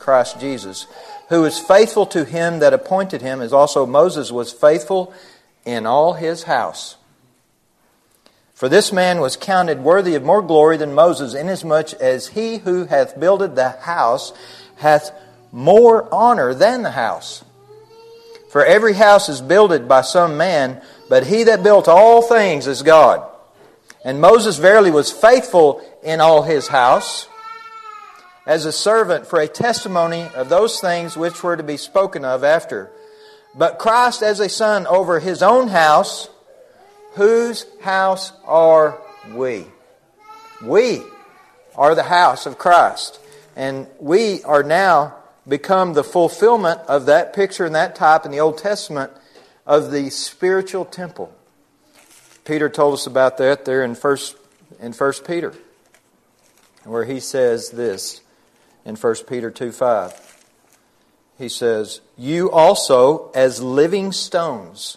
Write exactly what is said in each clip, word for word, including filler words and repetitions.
Christ Jesus, who is faithful to him that appointed him, as also Moses was faithful in all his house. For this man was counted worthy of more glory than Moses, inasmuch as he who hath builded the house hath more honor than the house. For every house is builded by some man, but he that built all things is God. And Moses verily was faithful in all his house, as a servant for a testimony of those things which were to be spoken of after. But Christ as a son over his own house, whose house are we? We are the house of Christ. And we are now become the fulfillment of that picture and that type in the Old Testament of the spiritual temple. Peter told us about that there in First in First Peter, where he says this in First Peter two five. He says, "You also, as living stones,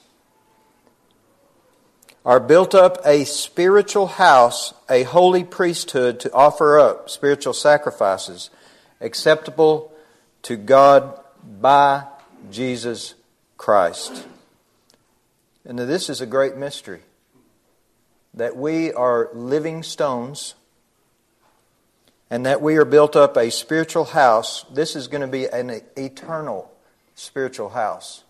are built up a spiritual house, a holy priesthood, to offer up spiritual sacrifices acceptable to God by Jesus Christ." And this is a great mystery, that we are living stones and that we are built up a spiritual house. This is going to be an eternal spiritual house.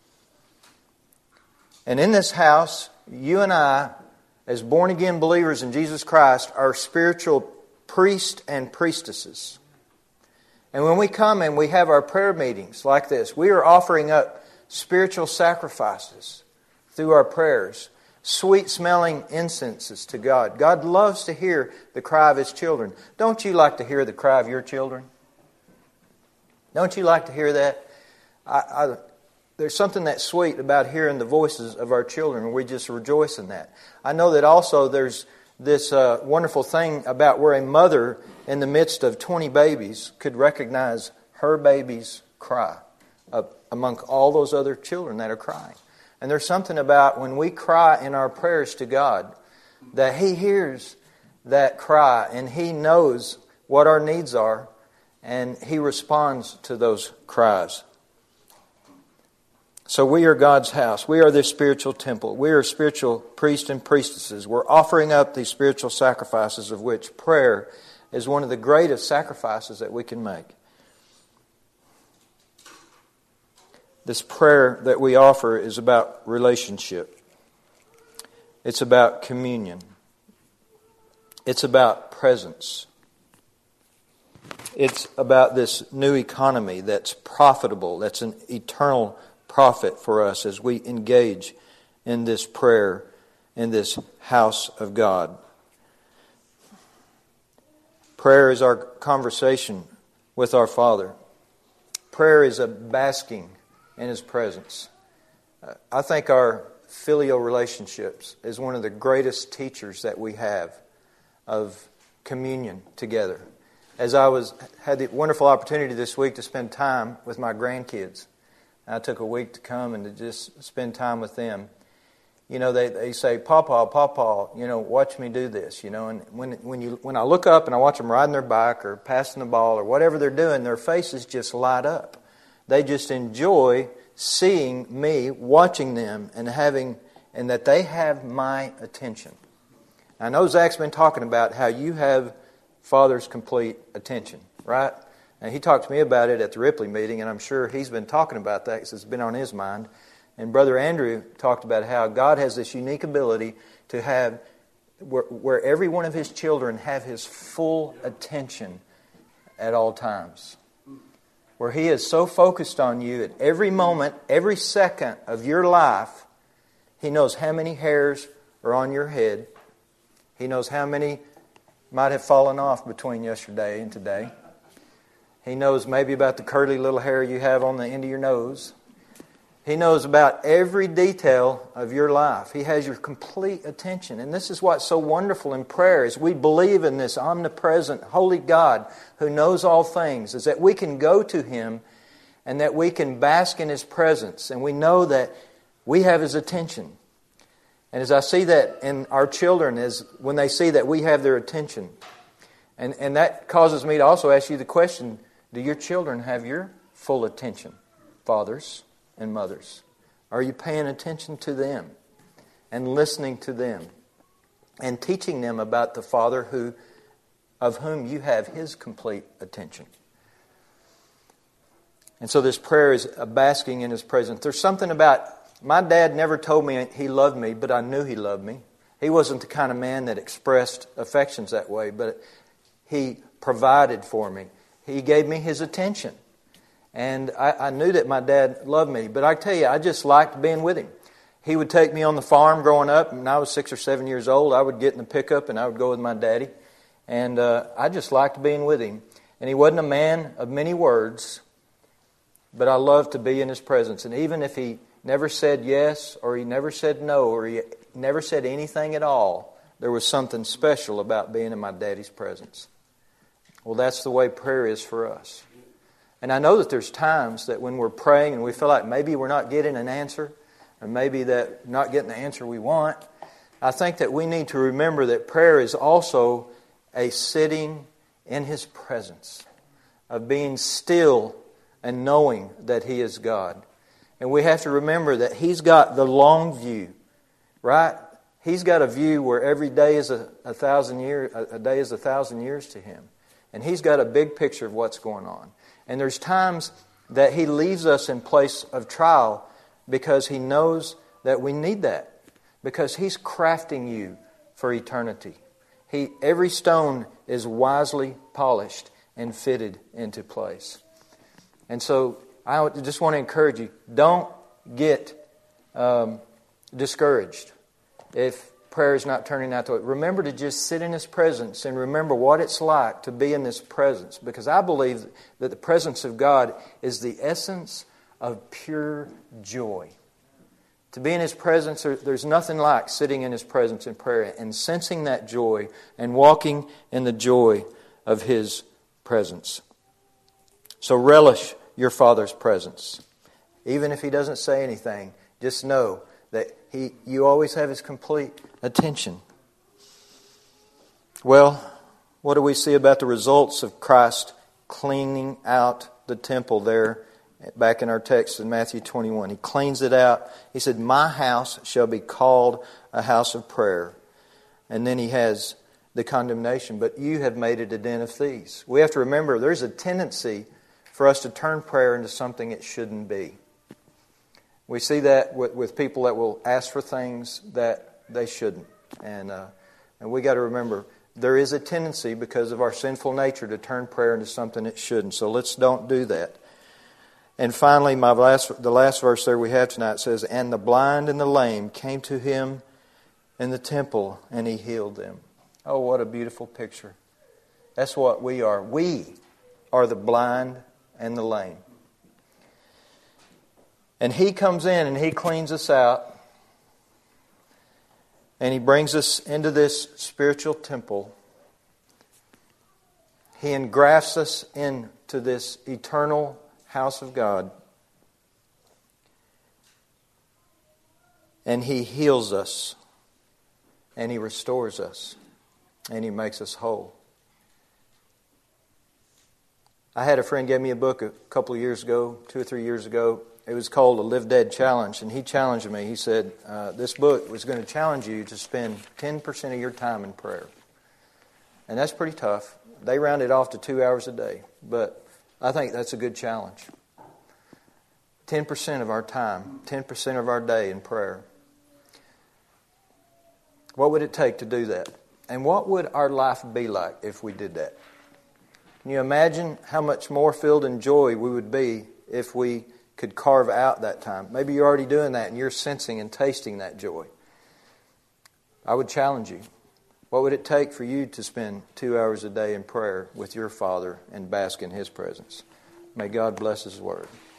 And in this house, you and I, as born-again believers in Jesus Christ, are spiritual priests and priestesses. And when we come and we have our prayer meetings like this, we are offering up spiritual sacrifices through our prayers, sweet-smelling incenses to God. God loves to hear the cry of His children. Don't you like to hear the cry of your children? Don't you like to hear that? I, I, there's something that's sweet about hearing the voices of our children, and we just rejoice in that. I know that also there's this uh, wonderful thing about where a mother in the midst of twenty babies could recognize her baby's cry uh, among all those other children that are crying. And there's something about when we cry in our prayers to God, that He hears that cry and He knows what our needs are, and He responds to those cries. So we are God's house. We are this spiritual temple. We are spiritual priests and priestesses. We're offering up these spiritual sacrifices, of which prayer is one of the greatest sacrifices that we can make. This prayer that we offer is about relationship. It's about communion. It's about presence. It's about this new economy that's profitable, that's an eternal profit for us as we engage in this prayer in this house of God. Prayer is our conversation with our Father. Prayer is a basking in His presence. Uh, I think our filial relationships is one of the greatest teachers that we have of communion together. As I was had the wonderful opportunity this week to spend time with my grandkids. I took a week to come and to just spend time with them. You know, they, they say, "Papa, Papa, you know, watch me do this." You know, and when when you when I look up and I watch them riding their bike or passing the ball or whatever they're doing, their faces just light up. They just enjoy seeing me, watching them, and having and that they have my attention. I know Zach's been talking about how you have Father's complete attention, right? And he talked to me about it at the Ripley meeting, and I'm sure he's been talking about that because it's been on his mind. And Brother Andrew talked about how God has this unique ability to have, where, where every one of His children have His full attention at all times. Where He is so focused on you at every moment, every second of your life. He knows how many hairs are on your head. He knows how many might have fallen off between yesterday and today. He knows maybe about the curly little hair you have on the end of your nose. He knows about every detail of your life. He has your complete attention. And this is what's so wonderful in prayer, is we believe in this omnipresent, holy God who knows all things, is that we can go to Him and that we can bask in His presence. And we know that we have His attention. And as I see that in our children, is when they see that we have their attention. And, and that causes me to also ask you the question, Do your children have your full attention, fathers and mothers? Are you paying attention to them and listening to them and teaching them about the Father who, of whom you have His complete attention? And so this prayer is a basking in His presence. There's something about, my dad never told me he loved me, but I knew he loved me. He wasn't the kind of man that expressed affections that way, but he provided for me. He gave me his attention. And I, I knew that my dad loved me. But I tell you, I just liked being with him. He would take me on the farm growing up. When I was six or seven years old, I would get in the pickup and I would go with my daddy. And uh, I just liked being with him. And he wasn't a man of many words, but I loved to be in his presence. And even if he never said yes, or he never said no, or he never said anything at all, there was something special about being in my daddy's presence. Well, that's the way prayer is for us. And I know that there's times that when we're praying and we feel like maybe we're not getting an answer, or maybe that we're not getting the answer we want, I think that we need to remember that prayer is also a sitting in His presence, of being still and knowing that He is God. And we have to remember that He's got the long view, right? He's got a view where every day is a, a thousand years, a day is a thousand years to Him. And He's got a big picture of what's going on. And there's times that He leaves us in place of trial because He knows that we need that. Because He's crafting you for eternity. He, every stone is wisely polished and fitted into place. And so I just want to encourage you, don't get um, discouraged if prayer is not turning out the way. Remember to just sit in His presence and remember what it's like to be in this presence. Because I believe that the presence of God is the essence of pure joy. To be in His presence, there's nothing like sitting in His presence in prayer and sensing that joy and walking in the joy of His presence. So relish your Father's presence. Even if He doesn't say anything, just know that He, you always have His complete attention. Well, what do we see about the results of Christ cleaning out the temple there back in our text in Matthew twenty-one? He cleans it out. He said, "My house shall be called a house of prayer." And then He has the condemnation, "But you have made it a den of thieves." We have to remember there's a tendency for us to turn prayer into something it shouldn't be. We see that with, with people that will ask for things that they shouldn't. And uh, and we got to remember, there is a tendency because of our sinful nature to turn prayer into something it shouldn't. So let's don't do that. And finally, my last, the last verse there we have tonight says, "And the blind and the lame came to Him in the temple, and He healed them." Oh, what a beautiful picture. That's what we are. We are the blind and the lame. And He comes in and He cleans us out. And He brings us into this spiritual temple. He engrafts us into this eternal house of God. And He heals us. And He restores us. And He makes us whole. I had a friend gave me a book a couple of years ago, two or three years ago. It was called The Live Dead Challenge. And he challenged me. He said, uh, this book was going to challenge you to spend ten percent of your time in prayer. And that's pretty tough. They round it off to two hours a day. But I think that's a good challenge. ten percent of our time, ten percent of our day in prayer. What would it take to do that? And what would our life be like if we did that? Can you imagine how much more filled in joy we would be if we could carve out that time? Maybe you're already doing that and you're sensing and tasting that joy. I would challenge you. What would it take for you to spend two hours a day in prayer with your Father and bask in His presence? May God bless His Word.